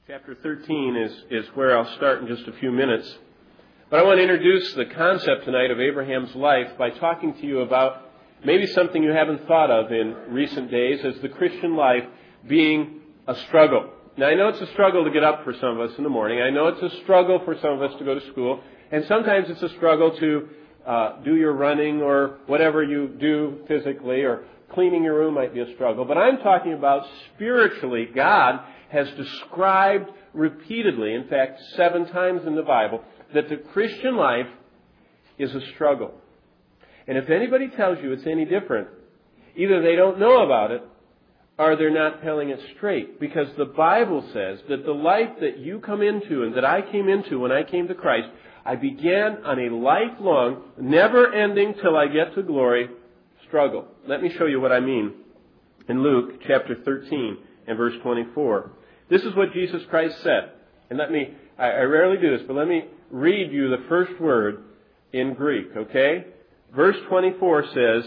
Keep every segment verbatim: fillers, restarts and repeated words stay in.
Chapter thirteen is, is where I'll start in just a few minutes. But I want to introduce the concept tonight of Abraham's life by talking to you about maybe something you haven't thought of in recent days as the Christian life being a struggle. Now, I know it's a struggle to get up for some of us in the morning. I know it's a struggle for some of us to go to school. And sometimes it's a struggle to uh, do your running or whatever you do physically, or cleaning your room might be a struggle. But I'm talking about spiritually. God has described repeatedly, in fact, seven times in the Bible, that the Christian life is a struggle. And if anybody tells you it's any different, either they don't know about it or they're not telling it straight. Because the Bible says that the life that you come into and that I came into when I came to Christ, I began on a lifelong, never-ending till I get to glory struggle. Let me show you what I mean in Luke chapter thirteen and verse twenty-four. This is what Jesus Christ said. And let me, I, I rarely do this, but let me read you the first word in Greek, okay? Verse twenty-four says,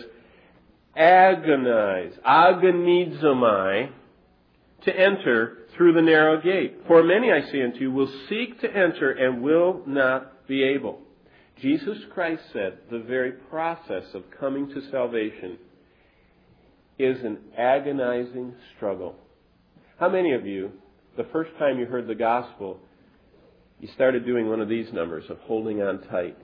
agonize, agonizomai, to enter through the narrow gate. For many, I say unto you, will seek to enter and will not be able. Jesus Christ said the very process of coming to salvation is an agonizing struggle. How many of you, the first time you heard the gospel, you started doing one of these numbers of holding on tight?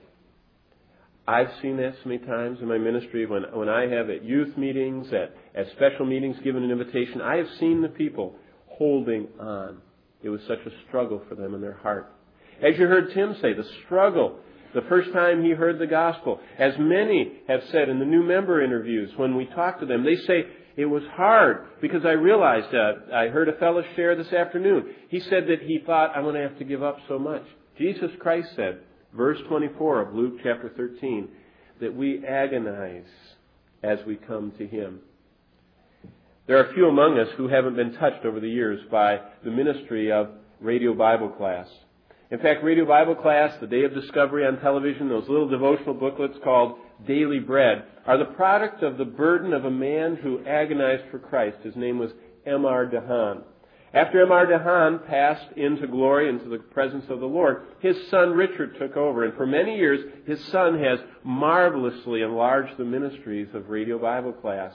I've seen that so many times in my ministry when, when I have at youth meetings, at, at special meetings given an invitation. I have seen the people holding on. It was such a struggle for them in their heart. As you heard Tim say, the struggle the first time he heard the gospel. As many have said in the new member interviews when we talk to them, they say, it was hard because I realized, uh, I heard a fellow share this afternoon. He said that he thought, I'm going to have to give up so much. Jesus Christ said, verse twenty-four of Luke chapter thirteen, that we agonize as we come to Him. There are few among us who haven't been touched over the years by the ministry of Radio Bible Class. In fact, Radio Bible Class, the Day of Discovery on television, those little devotional booklets called Daily Bread, are the product of the burden of a man who agonized for Christ. His name was M R DeHaan. After M R DeHaan passed into glory, into the presence of the Lord, his son Richard took over. And for many years, his son has marvelously enlarged the ministries of Radio Bible Class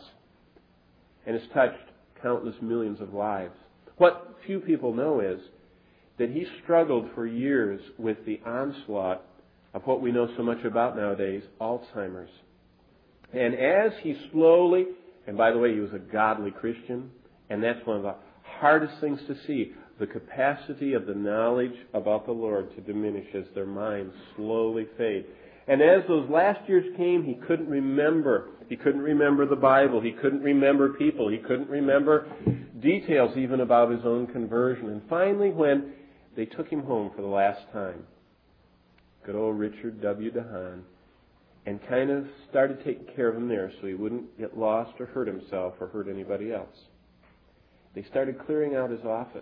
and has touched countless millions of lives. What few people know is that he struggled for years with the onslaught of what we know so much about nowadays, Alzheimer's. And as he slowly, and by the way, he was a godly Christian, and that's one of the hardest things to see, the capacity of the knowledge about the Lord to diminish as their minds slowly fade. And as those last years came, he couldn't remember. He couldn't remember the Bible. He couldn't remember people. He couldn't remember details even about his own conversion. And finally, when they took him home for the last time, good old Richard W. DeHaan, and kind of started taking care of him there so he wouldn't get lost or hurt himself or hurt anybody else. They started clearing out his office.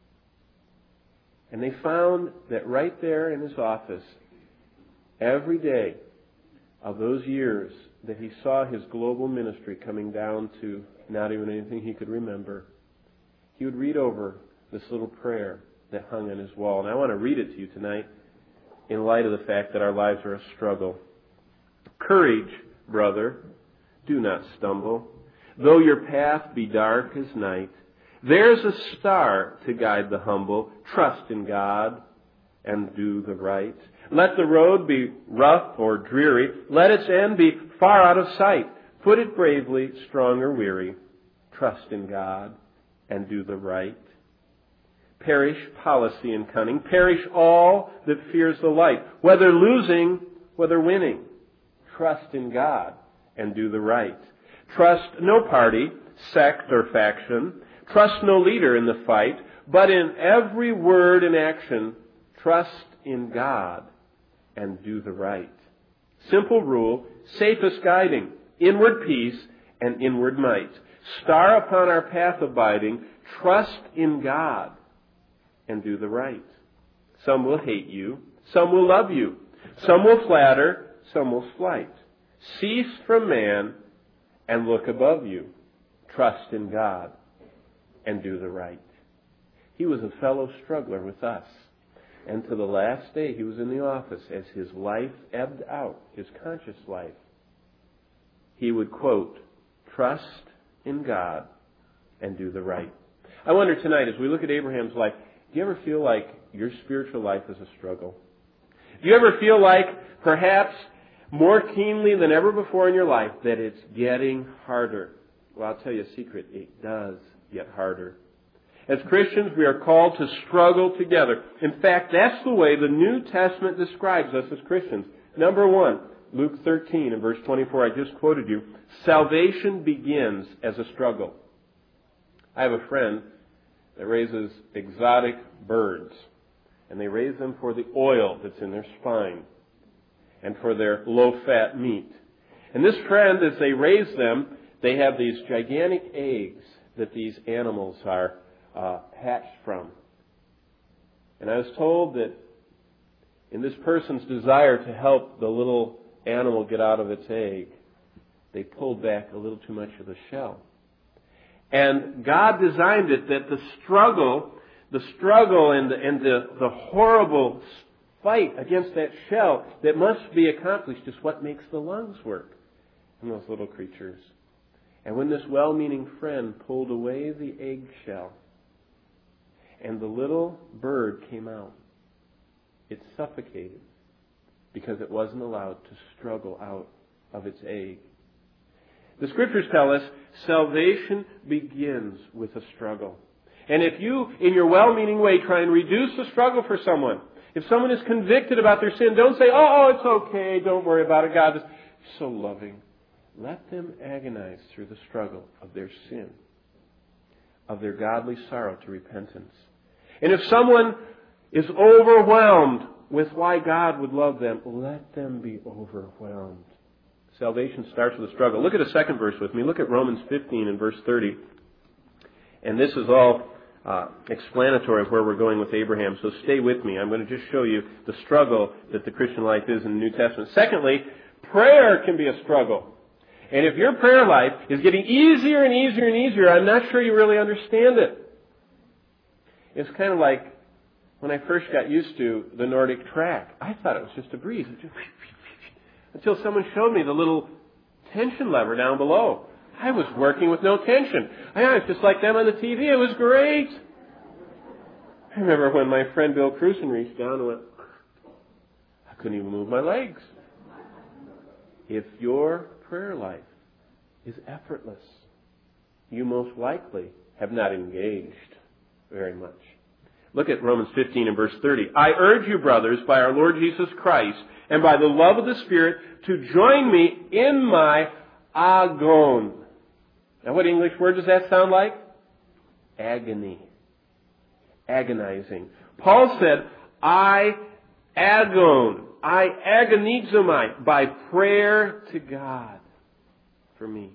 And they found that right there in his office, every day of those years that he saw his global ministry coming down to not even anything he could remember, he would read over this little prayer that hung on his wall. And I want to read it to you tonight in light of the fact that our lives are a struggle. Courage, brother, do not stumble. Though your path be dark as night, there's a star to guide the humble. Trust in God and do the right. Let the road be rough or dreary. Let its end be far out of sight. Put it bravely, strong or weary. Trust in God and do the right. Perish policy and cunning. Perish all that fears the light. Whether losing, whether winning. Trust in God and do the right. Trust no party, sect, or faction. Trust no leader in the fight. But in every word and action, trust in God and do the right. Simple rule, safest guiding, inward peace and inward might. Star upon our path abiding, trust in God and do the right. Some will hate you, some will love you, some will flatter, some will slight. Cease from man and look above you. Trust in God and do the right. He was a fellow struggler with us. And to the last day he was in the office, as his life ebbed out, his conscious life, he would quote, "Trust in God and do the right." I wonder tonight, as we look at Abraham's life, do you ever feel like your spiritual life is a struggle? Do you ever feel like, perhaps more keenly than ever before in your life, that it's getting harder? Well, I'll tell you a secret. It does get harder. As Christians, we are called to struggle together. In fact, that's the way the New Testament describes us as Christians. Number one, Luke thirteen and verse twenty-four, I just quoted you. Salvation begins as a struggle. I have a friend that raises exotic birds. And they raise them for the oil that's in their spine and for their low-fat meat. And this friend, as they raise them, they have these gigantic eggs that these animals are uh, hatched from. And I was told that in this person's desire to help the little animal get out of its egg, they pulled back a little too much of the shell. And God designed it that the struggle, the struggle and the, and the, the horrible fight against that shell that must be accomplished is what makes the lungs work in those little creatures. And when this well-meaning friend pulled away the eggshell and the little bird came out, it suffocated because it wasn't allowed to struggle out of its egg. The Scriptures tell us salvation begins with a struggle. And if you, in your well-meaning way, try and reduce the struggle for someone, if someone is convicted about their sin, don't say, oh, it's okay, don't worry about it, God is so loving. Let them agonize through the struggle of their sin, of their godly sorrow to repentance. And if someone is overwhelmed with why God would love them, let them be overwhelmed. Salvation starts with a struggle. Look at a second verse with me. Look at Romans fifteen and verse thirty. And this is all uh, explanatory of where we're going with Abraham. So stay with me. I'm going to just show you the struggle that the Christian life is in the New Testament. Secondly, prayer can be a struggle. And if your prayer life is getting easier and easier and easier, I'm not sure you really understand it. It's kind of like when I first got used to the Nordic track. I thought it was just a breeze. Until someone showed me the little tension lever down below. I was working with no tension. I was just like them on the T V. It was great. I remember when my friend Bill Cruson reached down and went, I couldn't even move my legs. If your prayer life is effortless, you most likely have not engaged very much. Look at Romans fifteen and verse thirty. I urge you, brothers, by our Lord Jesus Christ, and by the love of the Spirit, to join me in my agon. Now, what English word does that sound like? Agony. Agonizing. Paul said, I agon. I agonizomai, by prayer to God for me.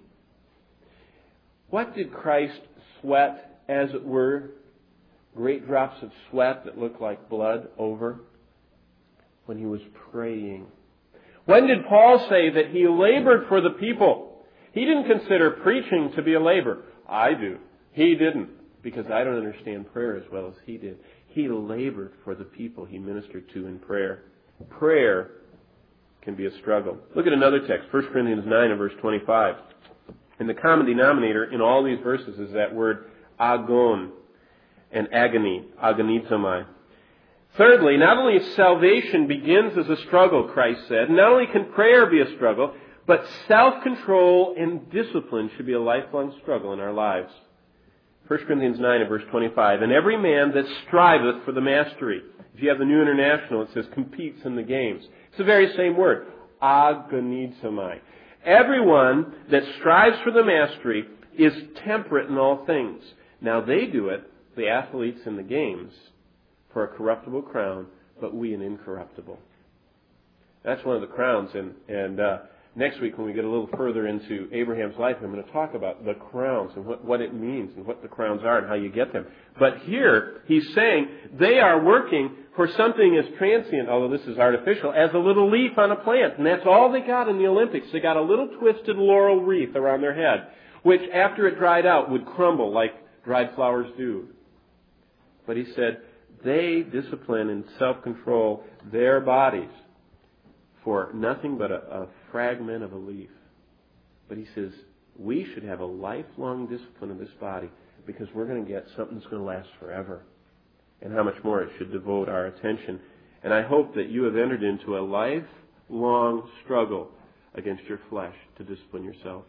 What did Christ sweat, as it were? Great drops of sweat that looked like blood over? When he was praying. When did Paul say that he labored for the people? He didn't consider preaching to be a labor. I do. He didn't, because I don't understand prayer as well as he did. He labored for the people he ministered to in prayer. Prayer can be a struggle. Look at another text, First Corinthians nine and verse twenty-five. And the common denominator in all these verses is that word agon and agony, agonizomai. Thirdly, not only salvation begins as a struggle, Christ said, not only can prayer be a struggle, but self-control and discipline should be a lifelong struggle in our lives. First Corinthians nine and verse twenty-five. And every man that striveth for the mastery. If you have the New International, it says competes in the games. It's the very same word. Agonizomai. Everyone that strives for the mastery is temperate in all things. Now they do it, the athletes in the games, for a corruptible crown, but we an incorruptible. That's one of the crowns. And, and uh, next week when we get a little further into Abraham's life, I'm going to talk about the crowns and what, what it means and what the crowns are and how you get them. But here he's saying they are working for something as transient, although this is artificial, as a little leaf on a plant. And that's all they got in the Olympics. They got a little twisted laurel wreath around their head, which after it dried out would crumble like dried flowers do. But he said they discipline and self-control their bodies for nothing but a, a fragment of a leaf. But he says we should have a lifelong discipline of this body because we're going to get something that's going to last forever. And how much more it should devote our attention. And I hope that you have entered into a lifelong struggle against your flesh to discipline yourself.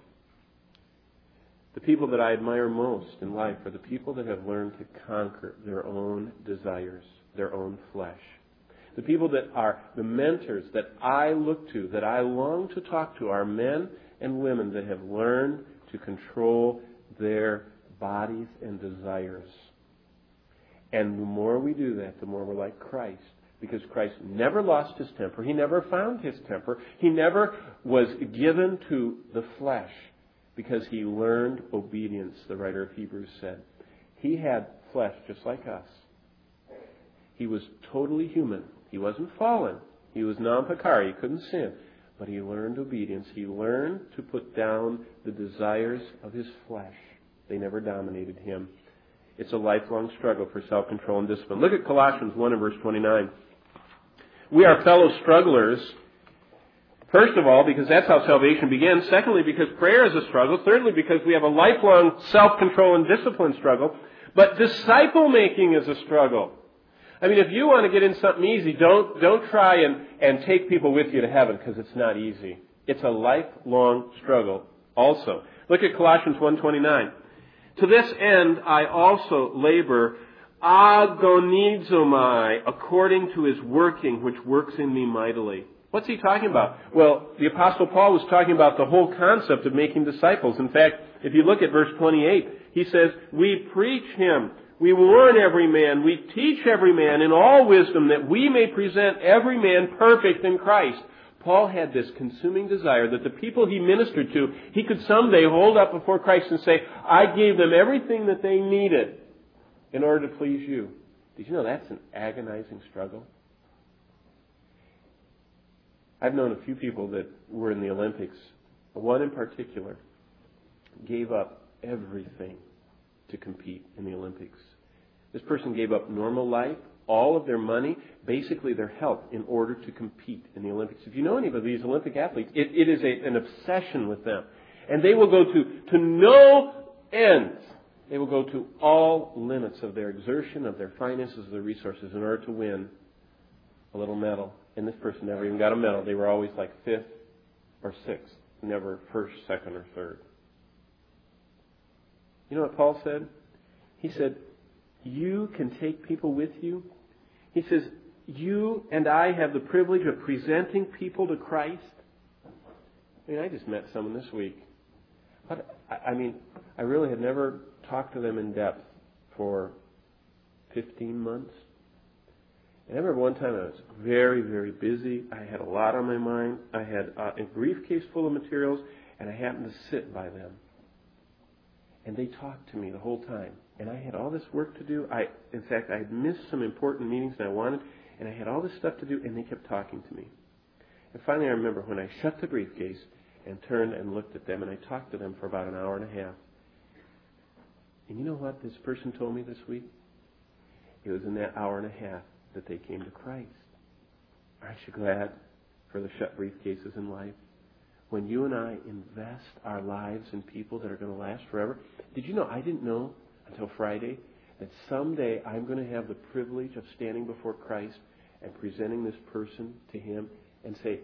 The people that I admire most in life are the people that have learned to conquer their own desires, their own flesh. The people that are the mentors that I look to, that I long to talk to, are men and women that have learned to control their bodies and desires. And the more we do that, the more we're like Christ. Because Christ never lost his temper. He never found his temper. He never was given to the flesh because he learned obedience, the writer of Hebrews said. He had flesh just like us. He was totally human. He wasn't fallen. He was non-pecari. He couldn't sin. But he learned obedience. He learned to put down the desires of his flesh. They never dominated him. It's a lifelong struggle for self-control and discipline. Look at Colossians one and verse twenty-nine. We are fellow strugglers. First of all, because that's how salvation begins. Secondly, because prayer is a struggle. Thirdly, because we have a lifelong self-control and discipline struggle. But disciple-making is a struggle. I mean, if you want to get in something easy, don't, don't try and, and take people with you to heaven because it's not easy. It's a lifelong struggle also. Look at Colossians one twenty-nine. To this end I also labor agonizomai, according to his working, which works in me mightily. What's he talking about? Well, the Apostle Paul was talking about the whole concept of making disciples. In fact, if you look at verse twenty-eight, he says, we preach him, we warn every man, we teach every man in all wisdom that we may present every man perfect in Christ. Paul had this consuming desire that the people he ministered to, he could someday hold up before Christ and say, I gave them everything that they needed in order to please you. Did you know that's an agonizing struggle? I've known a few people that were in the Olympics. One in particular gave up everything to compete in the Olympics. This person gave up normal life, all of their money, basically their health, in order to compete in the Olympics. If you know any of these Olympic athletes, it, it is a, an obsession with them. And they will go to, to no ends. They will go to all limits of their exertion, of their finances, of their resources in order to win a little medal. And this person never even got a medal. They were always like fifth or sixth, never first, second, or third. You know what Paul said? He said, you can take people with you. He says, you and I have the privilege of presenting people to Christ. I mean, I just met someone this week. But, I mean, I really had never talked to them in depth for fifteen months. And I remember one time I was very, very busy. I had a lot on my mind. I had a briefcase full of materials, and I happened to sit by them. And they talked to me the whole time. And I had all this work to do. I, in fact, I had missed some important meetings that I wanted, and I had all this stuff to do, and they kept talking to me. And finally I remember when I shut the briefcase and turned and looked at them, and I talked to them for about an hour and a half. And you know what this person told me this week? It was in that hour and a half that they came to Christ. Aren't you glad for the shut briefcases in life? When you and I invest our lives in people that are going to last forever. Did you know, I didn't know until Friday that someday I'm going to have the privilege of standing before Christ and presenting this person to Him and say,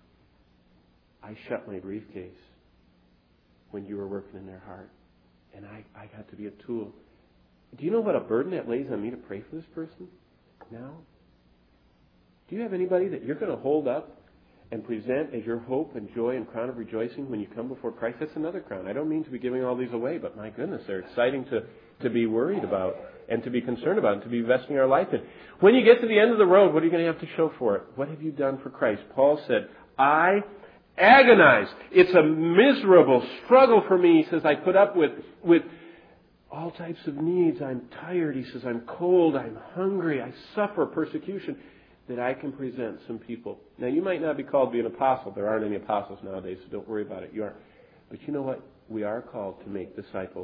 I shut my briefcase when you were working in their heart. And I, I got to be a tool. Do you know what a burden that lays on me to pray for this person now? Do you have anybody that you're going to hold up and present as your hope and joy and crown of rejoicing when you come before Christ? That's another crown. I don't mean to be giving all these away, but my goodness, they're exciting to, to be worried about and to be concerned about and to be investing our life in. When you get to the end of the road, what are you going to have to show for it? What have you done for Christ? Paul said, I agonize. It's a miserable struggle for me. He says, I put up with, with all types of needs. I'm tired. He says, I'm cold. I'm hungry. I suffer persecution, that I can present some people. Now, you might not be called to be an apostle. There aren't any apostles nowadays, so don't worry about it. You aren't. But you know what? We are called to make disciples.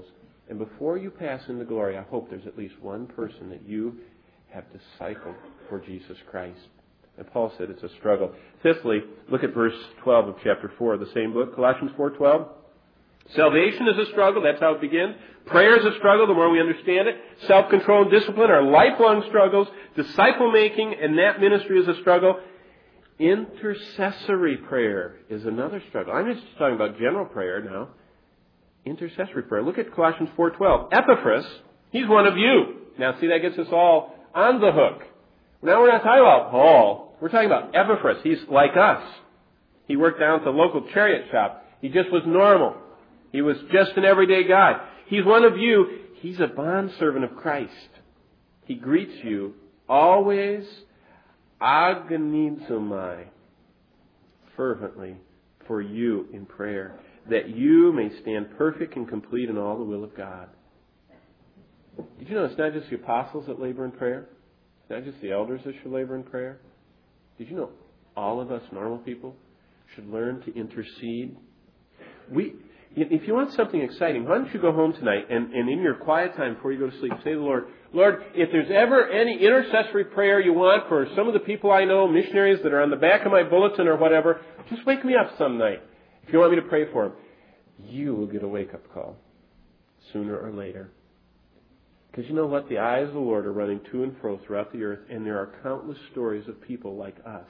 And before you pass into glory, I hope there's at least one person that you have discipled for Jesus Christ. And Paul said it's a struggle. Fifthly, look at verse twelve of chapter four of the same book, Colossians four twelve. Salvation is a struggle. That's how it begins. Prayer is a struggle, the more we understand it. Self-control and discipline are lifelong struggles. Disciple-making and that ministry is a struggle. Intercessory prayer is another struggle. I'm just talking about general prayer now. Intercessory prayer. Look at Colossians four twelve. Epaphras, he's one of you. Now see, that gets us all on the hook. Now we're not talking about Paul. We're talking about Epaphras. He's like us. He worked down at the local chariot shop. He just was normal. He was just an everyday guy. He's one of you. He's a bondservant of Christ. He greets you always agonizomai, fervently for you in prayer, that you may stand perfect and complete in all the will of God. Did you know it's not just the apostles that labor in prayer? It's not just the elders that should labor in prayer. Did you know all of us normal people should learn to intercede? We, if you want something exciting, why don't you go home tonight and, and in your quiet time before you go to sleep, say to the Lord, Lord, if there's ever any intercessory prayer you want for some of the people I know, missionaries that are on the back of my bulletin or whatever, just wake me up some night. If you want me to pray for them, you will get a wake-up call sooner or later. Because you know what? The eyes of the Lord are running to and fro throughout the earth, and there are countless stories of people like us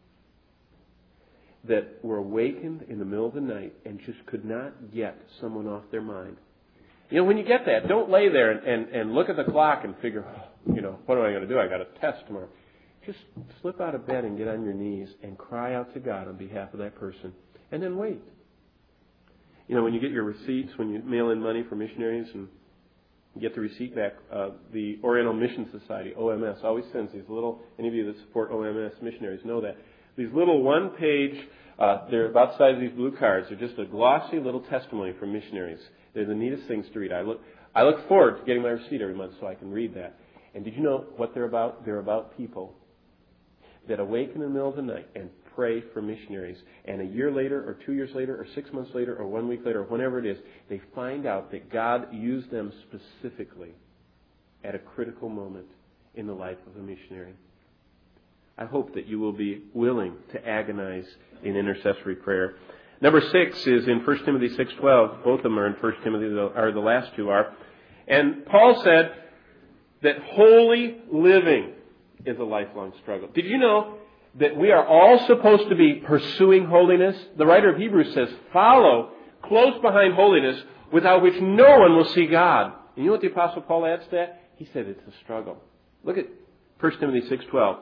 that were awakened in the middle of the night and just could not get someone off their mind. You know, when you get that, don't lay there and, and, and look at the clock and figure, oh, you know, what am I going to do? I got a test tomorrow. Just slip out of bed and get on your knees and cry out to God on behalf of that person. And then wait. You know, when you get your receipts, when you mail in money for missionaries and you get the receipt back, uh, the Oriental Mission Society, O M S, always sends these little, any of you that support O M S missionaries know that, these little one-page, uh, they're about the size of these blue cards. They're just a glossy little testimony from missionaries. They're the neatest things to read. I look, I look forward to getting my receipt every month so I can read that. And did you know what they're about? They're about people that awaken in the middle of the night and pray for missionaries. And a year later, or two years later, or six months later, or one week later, or whenever it is, they find out that God used them specifically at a critical moment in the life of a missionary. I hope that you will be willing to agonize in intercessory prayer. Number six is in First Timothy six twelve. Both of them are in First Timothy, or the last two are. And Paul said that holy living is a lifelong struggle. Did you know that we are all supposed to be pursuing holiness? The writer of Hebrews says, follow close behind holiness, without which no one will see God. And you know what the Apostle Paul adds to that? He said it's a struggle. Look at First Timothy six twelve.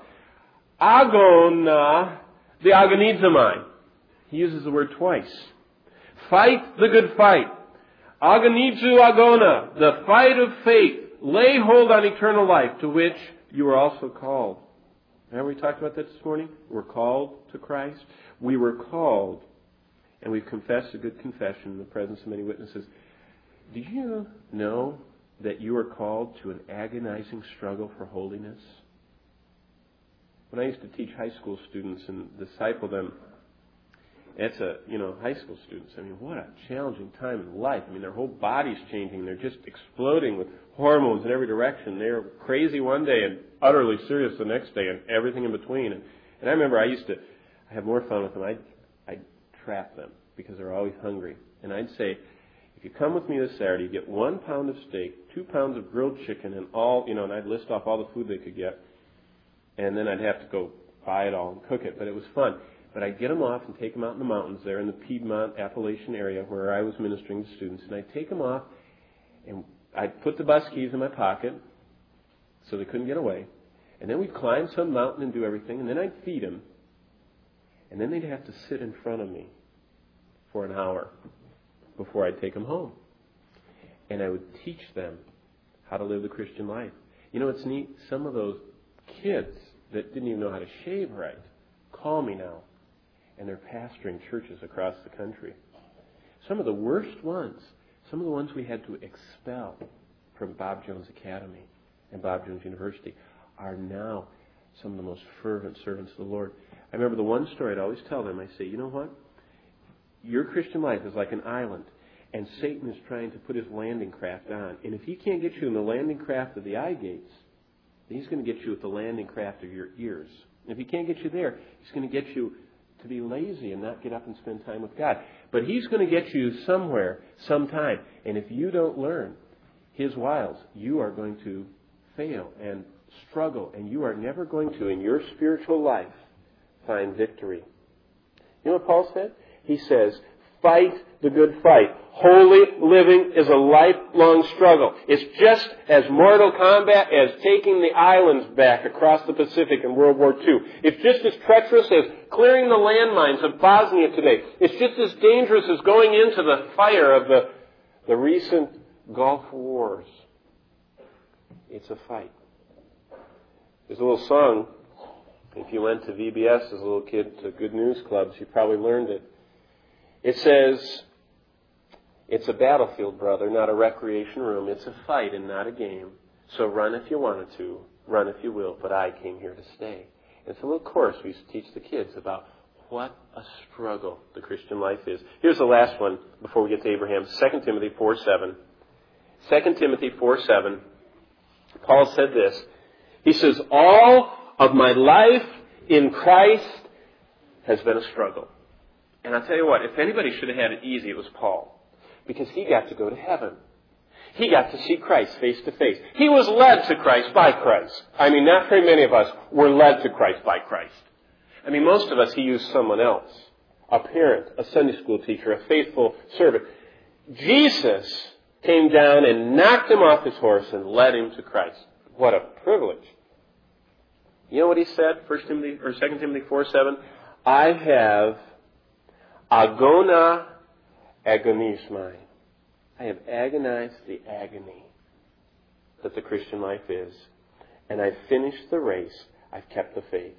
Agona, the agonizomai. He uses the word twice. Fight the good fight. Agonizu agona, the fight of faith. Lay hold on eternal life, to which you are also called. Remember we talked about that this morning? We're called to Christ. We were called, and we've confessed a good confession in the presence of many witnesses. Do you know that you are called to an agonizing struggle for holiness? When I used to teach high school students and disciple them, it's a, you know, high school students, I mean, what a challenging time in life. I mean, their whole body's changing. They're just exploding with hormones in every direction. They're crazy one day and utterly serious the next day and everything in between. And, and I remember I used to have more fun with them. I'd, I'd trap them because they're always hungry. And I'd say, if you come with me this Saturday, you get one pound of steak, two pounds of grilled chicken, and all, you know, and I'd list off all the food they could get. And then I'd have to go buy it all and cook it. But it was fun. But I'd get them off and take them out in the mountains there in the Piedmont, Appalachian area where I was ministering to students. And I'd take them off and I'd put the bus keys in my pocket so they couldn't get away. And then we'd climb some mountain and do everything. And then I'd feed them. And then they'd have to sit in front of me for an hour before I'd take them home. And I would teach them how to live the Christian life. You know what's neat? Some of those kids that didn't even know how to shave right call me now. And they're pastoring churches across the country. Some of the worst ones, some of the ones we had to expel from Bob Jones Academy and Bob Jones University, are now some of the most fervent servants of the Lord. I remember the one story I'd always tell them. I say, you know what? Your Christian life is like an island. And Satan is trying to put his landing craft on. And if he can't get you in the landing craft of the eye gates, then he's going to get you at the landing craft of your ears. And if he can't get you there, he's going to get you to be lazy and not get up and spend time with God. But he's going to get you somewhere, sometime. And if you don't learn his wiles, you are going to fail and struggle. And you are never going to, in your spiritual life, find victory. You know what Paul said? He says, fight the good fight. Holy living is a lifelong struggle. It's just as mortal combat as taking the islands back across the Pacific in World War Two. It's just as treacherous as clearing the landmines of Bosnia today. It's just as dangerous as going into the fire of the, the recent Gulf Wars. It's a fight. There's a little song. If you went to V B S as a little kid to Good News Clubs, you probably learned it. It says, it's a battlefield, brother, not a recreation room. It's a fight and not a game. So run if you wanted to, run if you will, but I came here to stay. It's a little course we used to teach the kids about what a struggle the Christian life is. Here's the last one before we get to Abraham. Second Timothy four seven. Second Timothy four seven. Paul said this. He says, all of my life in Christ has been a struggle. And I'll tell you what, if anybody should have had it easy, it was Paul. Because he got to go to heaven. He got to see Christ face to face. He was led to Christ by Christ. I mean, not very many of us were led to Christ by Christ. I mean, most of us, he used someone else. A parent, a Sunday school teacher, a faithful servant. Jesus came down and knocked him off his horse and led him to Christ. What a privilege. You know what he said, First Timothy or Second Timothy four seven? I have agona agonismai. I have agonized the agony that the Christian life is. And I've finished the race. I've kept the faith.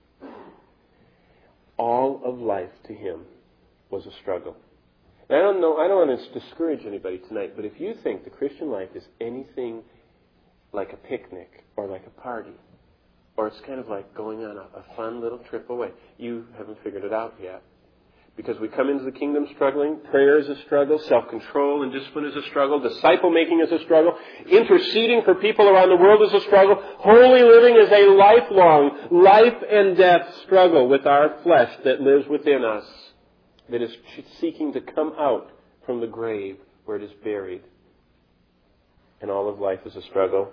All of life to him was a struggle. And I don't know, I don't want to discourage anybody tonight, but if you think the Christian life is anything like a picnic or like a party, or it's kind of like going on a, a fun little trip away, you haven't figured it out yet. Because we come into the kingdom struggling. Prayer is a struggle. Self-control and discipline is a struggle. Disciple-making is a struggle. Interceding for people around the world is a struggle. Holy living is a lifelong, life and death struggle with our flesh that lives within us, that is seeking to come out from the grave where it is buried. And all of life is a struggle.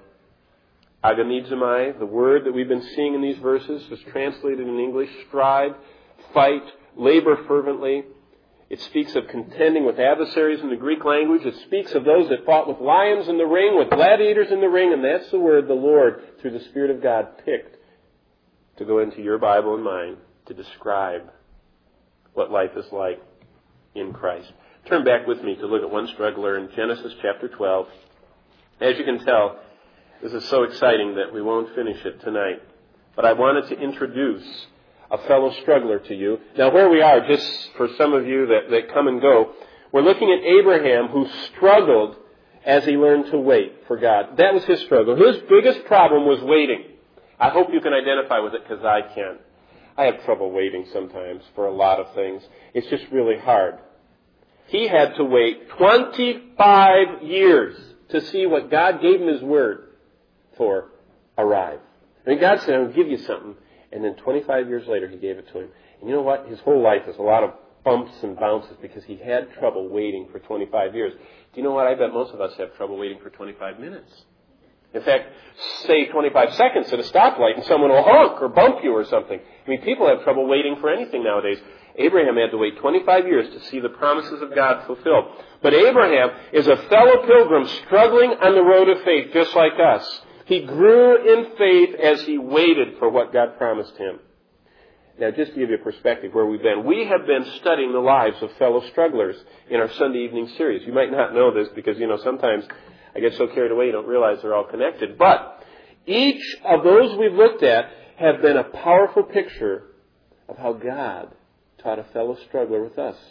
Agonizomai, the word that we've been seeing in these verses, is translated in English, strive, fight, labor fervently. It speaks of contending with adversaries in the Greek language. It speaks of those that fought with lions in the ring, with gladiators in the ring, and that's the word the Lord, through the Spirit of God, picked to go into your Bible and mine to describe what life is like in Christ. Turn back with me to look at one struggler in Genesis chapter twelve. As you can tell, this is so exciting that we won't finish it tonight. But I wanted to introduce a fellow struggler to you. Now where we are, just for some of you that, that come and go, we're looking at Abraham, who struggled as he learned to wait for God. That was his struggle. His biggest problem was waiting. I hope you can identify with it, because I can. I have trouble waiting sometimes for a lot of things. It's just really hard. He had to wait twenty-five years to see what God gave him his word for arrive. I mean, God said, I'm going to give you something. And then twenty-five years later, he gave it to him. And you know what? His whole life is a lot of bumps and bounces because he had trouble waiting for twenty-five years. Do you know what? I bet most of us have trouble waiting for twenty-five minutes. In fact, say twenty-five seconds at a stoplight and someone will honk or bump you or something. I mean, people have trouble waiting for anything nowadays. Abraham had to wait twenty-five years to see the promises of God fulfilled. But Abraham is a fellow pilgrim struggling on the road of faith just like us. He grew in faith as he waited for what God promised him. Now, just to give you a perspective where we've been, we have been studying the lives of fellow strugglers in our Sunday evening series. You might not know this because, you know, sometimes I get so carried away you don't realize they're all connected. But each of those we've looked at have been a powerful picture of how God taught a fellow struggler with us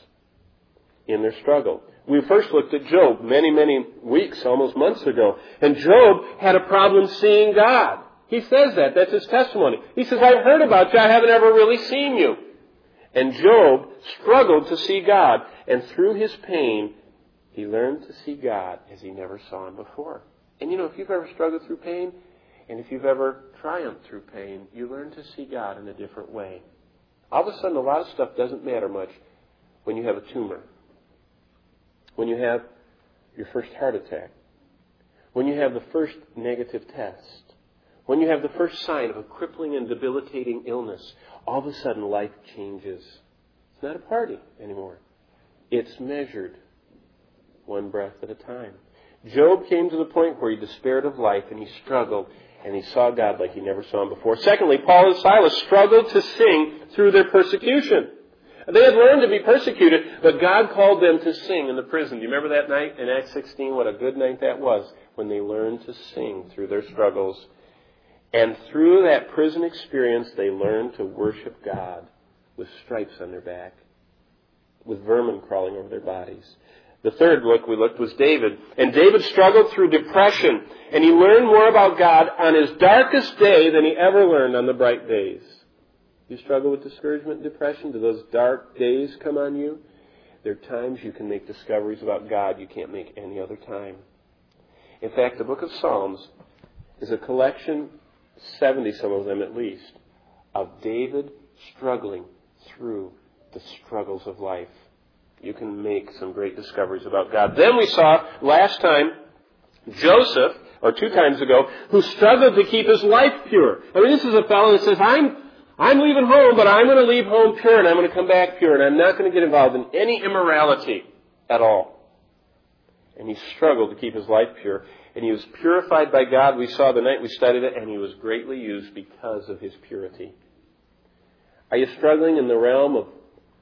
in their struggle. We first looked at Job many, many weeks, almost months ago. And Job had a problem seeing God. He says that. That's his testimony. He says, I've heard about you. I haven't ever really seen you. And Job struggled to see God. And through his pain, He learned to see God as he never saw him before. And you know, if you've ever struggled through pain, and if you've ever triumphed through pain, you learn to see God in a different way. All of a sudden, a lot of stuff doesn't matter much when you have a tumor, when you have your first heart attack, when you have the first negative test, when you have the first sign of a crippling and debilitating illness. All of a sudden, life changes. It's not a party anymore. It's measured one breath at a time. Job came to the point where he despaired of life and he struggled and he saw God like he never saw him before. Secondly, Paul and Silas struggled to sing through their persecution. They had learned to be persecuted, but God called them to sing in the prison. Do you remember that night in Acts sixteen? What a good night that was when they learned to sing through their struggles. And through that prison experience, they learned to worship God with stripes on their back, with vermin crawling over their bodies. The third look we looked was David. And David struggled through depression, and he learned more about God on his darkest day than he ever learned on the bright days. You struggle with discouragement and depression? Do those dark days come on you? There are times you can make discoveries about God you can't make any other time. In fact, the book of Psalms is a collection, seventy some of them at least, of David struggling through the struggles of life. You can make some great discoveries about God. Then we saw last time Joseph, or two times ago, who struggled to keep his life pure. I mean, this is a fellow that says, I'm I'm leaving home, but I'm going to leave home pure and I'm going to come back pure and I'm not going to get involved in any immorality at all. And he struggled to keep his life pure. And he was purified by God, we saw the night we studied it, and he was greatly used because of his purity. Are you struggling in the realm of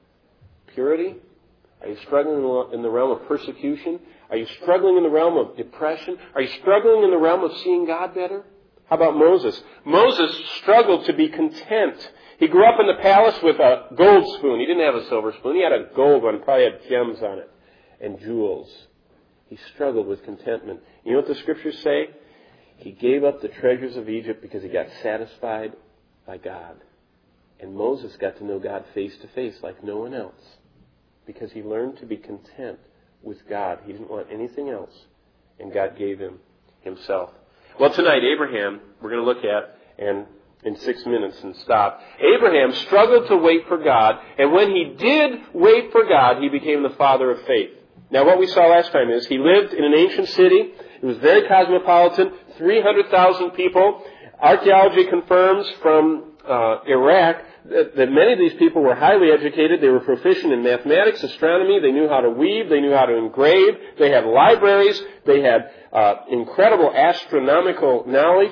purity? Are you struggling in the realm of persecution? Are you struggling in the realm of depression? Are you struggling in the realm of seeing God better? How about Moses? Moses struggled to be content. He grew up in the palace with a gold spoon. He didn't have a silver spoon. He had a gold one, probably had gems on it and jewels. He struggled with contentment. You know what the scriptures say? He gave up the treasures of Egypt because he got satisfied by God. And Moses got to know God face to face like no one else because he learned to be content with God. He didn't want anything else. And God gave him himself. Well, tonight, Abraham, we're going to look at, and in six minutes and stop. Abraham struggled to wait for God, and when he did wait for God, he became the father of faith. Now, what we saw last time is he lived in an ancient city. It was very cosmopolitan, three hundred thousand people. Archaeology confirms from uh, Iraq that, that many of these people were highly educated. They were proficient in mathematics, astronomy. They knew how to weave. They knew how to engrave. They had libraries. They had uh, incredible astronomical knowledge.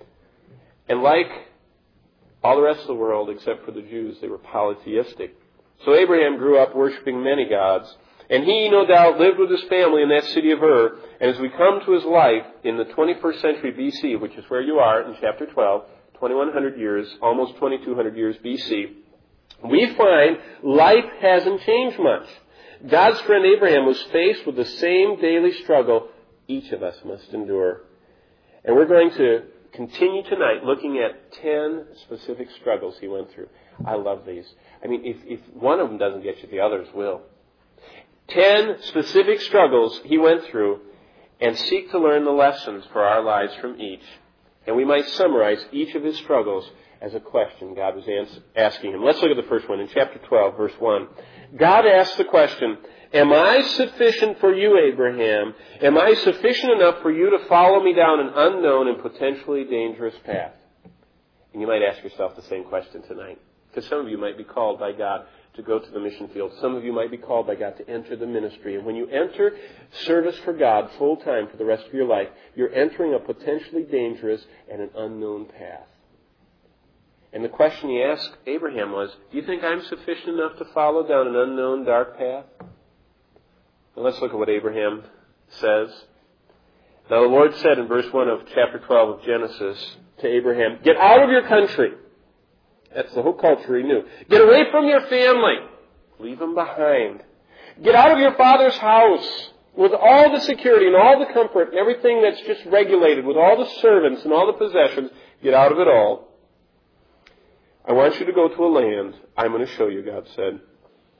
And like all the rest of the world, except for the Jews, they were polytheistic. So Abraham grew up worshiping many gods. And he, no doubt, lived with his family in that city of Ur. And as we come to his life in the twenty-first century B C, which is where you are in chapter twelve, twenty-one hundred years, almost twenty-two hundred years B C, we find life hasn't changed much. God's friend Abraham was faced with the same daily struggle each of us must endure. And we're going to continue tonight looking at ten specific struggles he went through. I love these. I mean, if, if one of them doesn't get you, the others will. Ten specific struggles he went through, and seek to learn the lessons for our lives from each. And we might summarize each of his struggles as a question God was ans- asking him. Let's look at the first one in chapter twelve, verse one. God asked the question, "Am I sufficient for you, Abraham? Am I sufficient enough for you to follow me down an unknown and potentially dangerous path?" And you might ask yourself the same question tonight, because some of you might be called by God to go to the mission field. Some of you might be called by God to enter the ministry. And when you enter service for God full time for the rest of your life, you're entering a potentially dangerous and an unknown path. And the question he asked Abraham was, do you think I'm sufficient enough to follow down an unknown dark path? Well, let's look at what Abraham says. Now the Lord said in verse one of chapter twelve of Genesis to Abraham, "Get out of your country." That's the whole culture he knew. "Get away from your family. Leave them behind. Get out of your father's house with all the security and all the comfort and everything that's just regulated, with all the servants and all the possessions. Get out of it all. I want you to go to a land I'm going to show you," God said.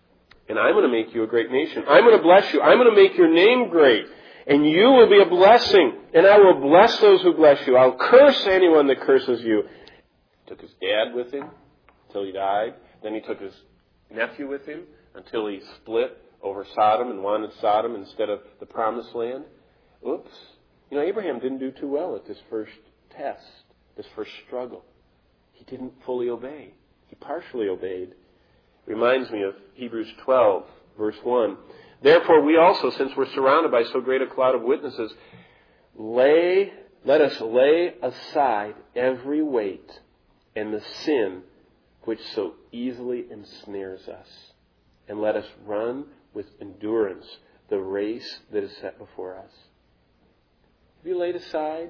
and I'm going to make you a great nation. I'm going to bless you. I'm going to make your name great. And you will be a blessing. And I will bless those who bless you. I'll curse anyone that curses you. He took his dad with him until he died. Then he took his nephew with him until he split over Sodom and wanted Sodom instead of the promised land. Oops. You know, Abraham didn't do too well at this first test, this first struggle. He didn't fully obey. He partially obeyed. Reminds me of Hebrews twelve, verse one. Therefore, we also, since we're surrounded by so great a cloud of witnesses, lay, let us lay aside every weight and the sin which so easily ensnares us, and let us run with endurance the race that is set before us. Have you laid aside?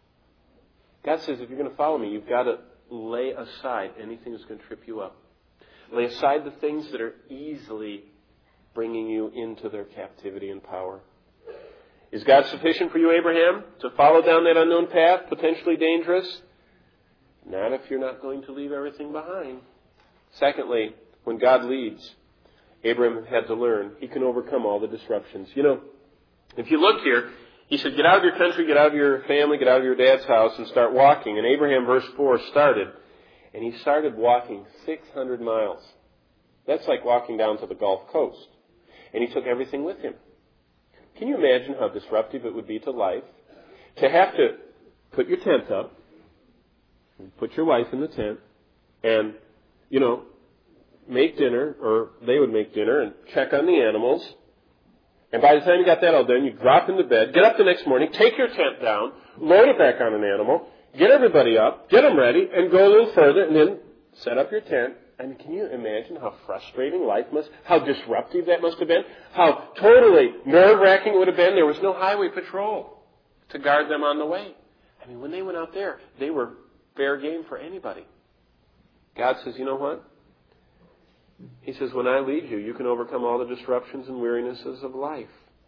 God says, if you're going to follow me, you've got to lay aside anything that's going to trip you up. Lay aside the things that are easily bringing you into their captivity and power. Is God sufficient for you, Abraham, to follow down that unknown path, potentially dangerous? Not if you're not going to leave everything behind. Secondly, when God leads, Abraham had to learn he can overcome all the disruptions. You know, if you look here, he said, get out of your country, get out of your family, get out of your dad's house, and start walking. And Abraham, verse four, started. And he started walking six hundred miles. That's like walking down to the Gulf Coast. And he took everything with him. Can you imagine how disruptive it would be to life? To have to put your tent up, put your wife in the tent, and, you know, make dinner, or they would make dinner, and check on the animals. And by the time you got that all done, you drop into bed, get up the next morning, take your tent down, load it back on an animal, get everybody up, get them ready, and go a little further, and then set up your tent. I mean, can you imagine how frustrating life must, how disruptive that must have been? How totally nerve-wracking it would have been. There was no highway patrol to guard them on the way. I mean, when they went out there, they were fair game for anybody. God says, you know what? He says, when I lead you, you can overcome all the disruptions and wearinesses of life.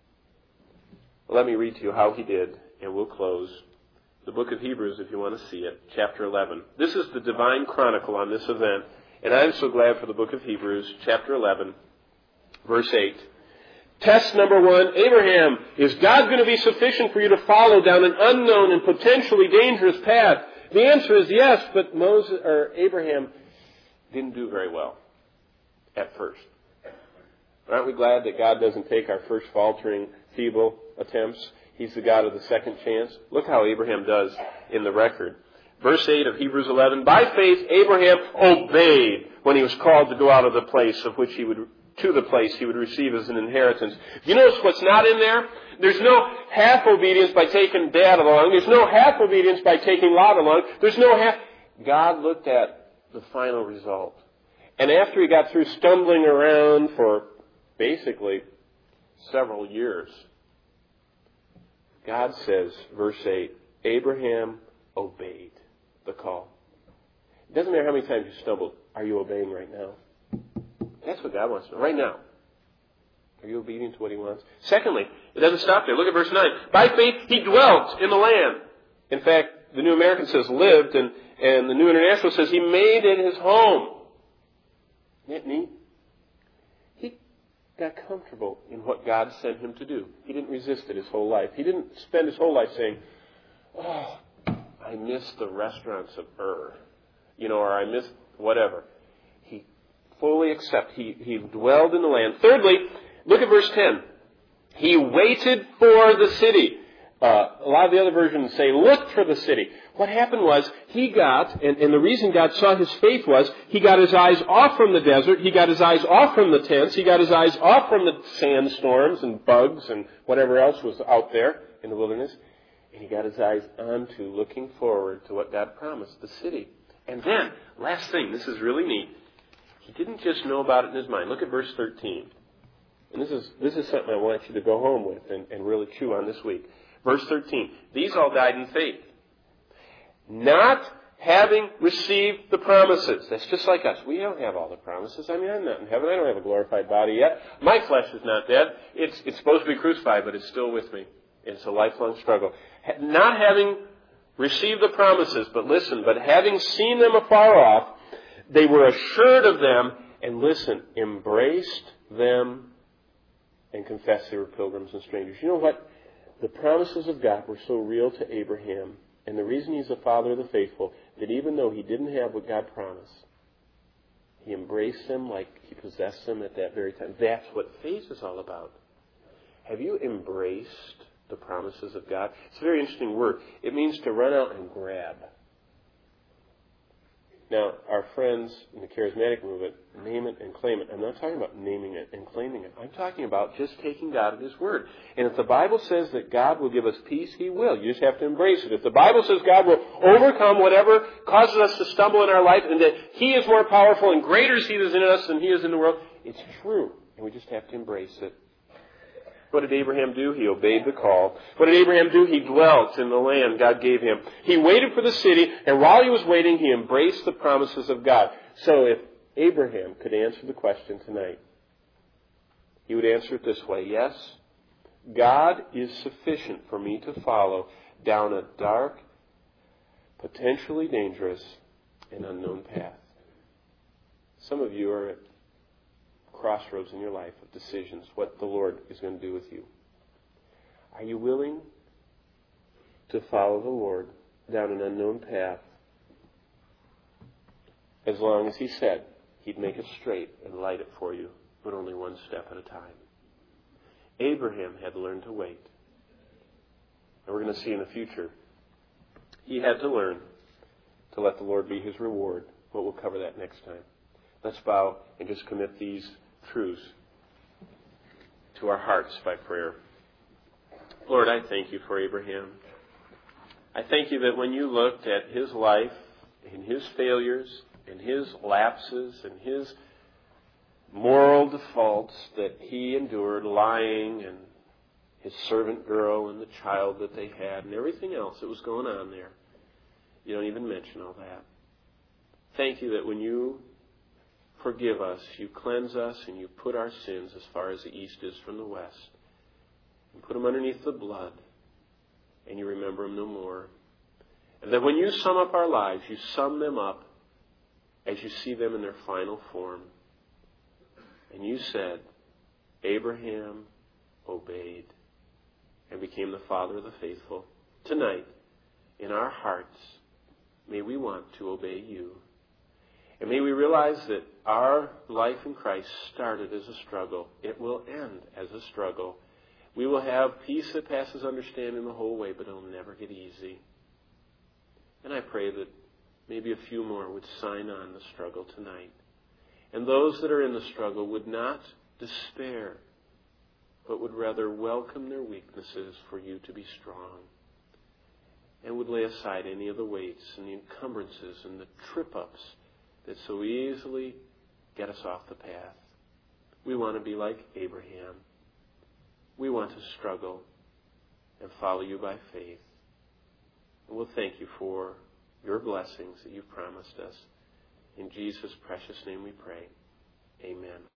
Well, let me read to you how he did, and we'll close. The book of Hebrews, if you want to see it, chapter eleven. This is the divine chronicle on this event. And I'm so glad for the book of Hebrews, chapter eleven, verse eight. Test number one, Abraham, is God going to be sufficient for you to follow down an unknown and potentially dangerous path? The answer is yes, but Moses or Abraham didn't do very well at first. Aren't we glad that God doesn't take our first faltering, feeble attempts? He's the God of the second chance. Look how Abraham does in the record. Verse eight of Hebrews eleven, by faith Abraham obeyed when he was called to go out of the place of which he would, to the place he would receive as an inheritance. You notice what's not in there? There's no half obedience by taking Dad along. There's no half obedience by taking Lot along. There's no half. God looked at the final result. And after he got through stumbling around for basically several years, God says, verse eight, Abraham obeyed the call. It doesn't matter how many times you stumble. Are you obeying right now? That's what God wants to know. Right now. Are you obedient to what he wants? Secondly, it doesn't stop there. Look at verse nine. By faith, he dwelt in the land. In fact, the New American says lived, and, and the New International says he made it his home. Isn't that neat? He got comfortable in what God sent him to do. He didn't resist it his whole life. He didn't spend his whole life saying, oh, I miss the restaurants of Ur, you know, or I miss whatever. He fully accepted. He, he dwelled in the land. Thirdly, look at verse ten. He waited for the city. Uh, a lot of the other versions say looked for the city. What happened was he got, and, and the reason God saw his faith was he got his eyes off from the desert. He got his eyes off from the tents. He got his eyes off from the sandstorms and bugs and whatever else was out there in the wilderness. And he got his eyes onto looking forward to what God promised, the city. And then, last thing, this is really neat. He didn't just know about it in his mind. Look at verse thirteen. And this is this is something I want you to go home with and, and really chew on this week. Verse thirteen. These all died in faith, not having received the promises. That's just like us. We don't have all the promises. I mean, I'm not in heaven. I don't have a glorified body yet. My flesh is not dead. It's, it's supposed to be crucified, but it's still with me. It's a lifelong struggle. Not having received the promises, but listen, but having seen them afar off, they were assured of them, and listen, embraced them and confess they were pilgrims and strangers. You know what? The promises of God were so real to Abraham, and the reason he's the father of the faithful, that even though he didn't have what God promised, he embraced them like he possessed them at that very time. That's what faith is all about. Have you embraced the promises of God? It's a very interesting word. It means to run out and grab. Now, our friends in the charismatic movement, name it and claim it. I'm not talking about naming it and claiming it. I'm talking about just taking God at His word. And if the Bible says that God will give us peace, He will. You just have to embrace it. If the Bible says God will overcome whatever causes us to stumble in our life and that He is more powerful and greater is He that is in us than He is in the world, it's true. And we just have to embrace it. What did Abraham do? He obeyed the call. What did Abraham do? He dwelt in the land God gave him. He waited for the city, and while he was waiting, he embraced the promises of God. So if Abraham could answer the question tonight, he would answer it this way. Yes, God is sufficient for me to follow down a dark, potentially dangerous, and unknown path. Some of you are at crossroads in your life of decisions, what the Lord is going to do with you. Are you willing to follow the Lord down an unknown path as long as He said He'd make it straight and light it for you, but only one step at a time? Abraham had learned to wait. And we're going to see in the future, he had to learn to let the Lord be his reward. But we'll cover that next time. Let's bow and just commit these truths to our hearts by prayer. Lord, I thank you for Abraham. I thank you that when you looked at his life and his failures and his lapses and his moral defaults that he endured, lying and his servant girl and the child that they had and everything else that was going on there, you don't even mention all that. Thank you that when you forgive us, you cleanse us, and you put our sins as far as the east is from the west. You put them underneath the blood, and you remember them no more. And that when you sum up our lives, you sum them up as you see them in their final form. And you said, Abraham obeyed and became the father of the faithful. Tonight, in our hearts, may we want to obey you. And may we realize that our life in Christ started as a struggle. It will end as a struggle. We will have peace that passes understanding the whole way, but it'll never get easy. And I pray that maybe a few more would sign on the struggle tonight. And those that are in the struggle would not despair, but would rather welcome their weaknesses for you to be strong. And would lay aside any of the weights and the encumbrances and the trip-ups that so easily get us off the path. We want to be like Abraham. We want to struggle and follow you by faith. And we'll thank you for your blessings that you've promised us. In Jesus' precious name we pray. Amen.